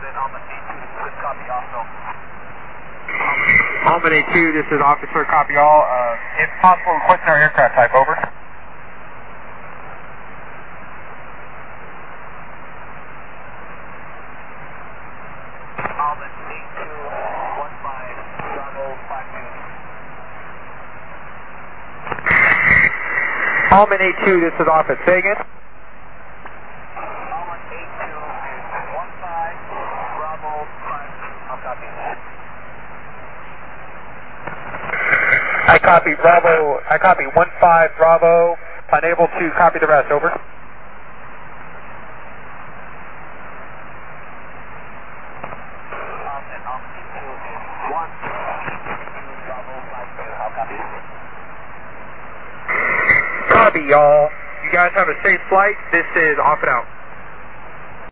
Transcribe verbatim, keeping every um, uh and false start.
Almond A two, this is Officer, copy all. Uh, if possible, requesting our aircraft type, over. Almond A two, one five, Bravo, five two. Almond A two, this is Officer, say again. Almond A two is one five, Bravo, five two. I'll copy. I copy Bravo, I copy one five Bravo, unable to copy the rest, over. Copy, y'all. You guys have a safe flight. This is off and out.